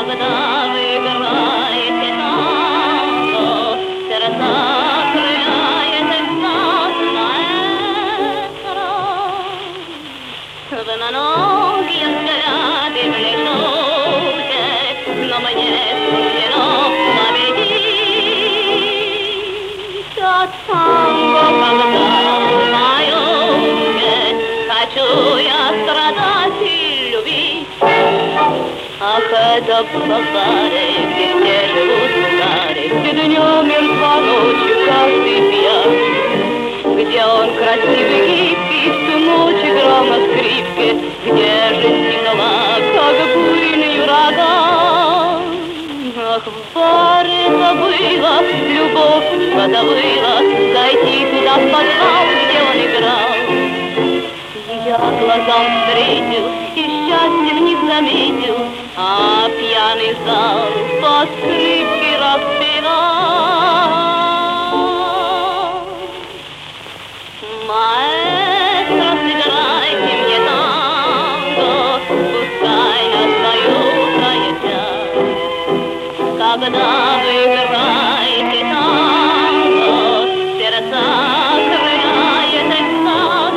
Когда вы играете танго, сердца крыляет экстаз маэстро. Вы многие взгляды влечете, но мне суждено победить. От танго, когда поете, хочу я страдать и любить. Ах, это Бавария, где живут цари, где днем мертва, ночью каждый пьян, где он красивый, гибкий, всю ночь играл на скрипке, где же стекла, как буйный ураган. Ах, в баре забыла, любовь забыла, зайти туда в подвал, где он играл. Я глазам встретил и счастья в них заметил, а пьяный зал по скрипке распевал. Маэстро, сыграйте мне танго, пускай настает час. Когда вы играете танго, сердца крыляет экстаз.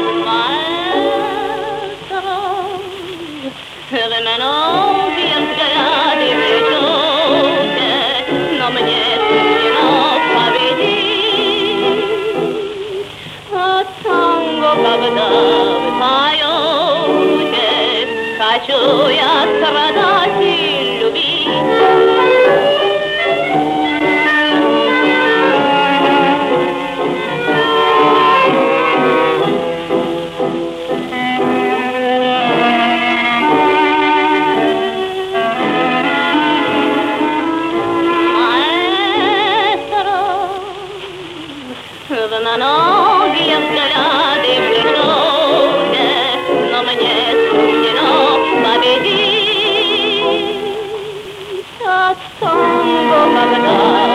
Вы многие взгляды влечете, но мне суждено победить. От танго, когда вы поете, хочу я страдать и любить. Вы многие взгляды влечете, но мне суждено победить. От танго, когда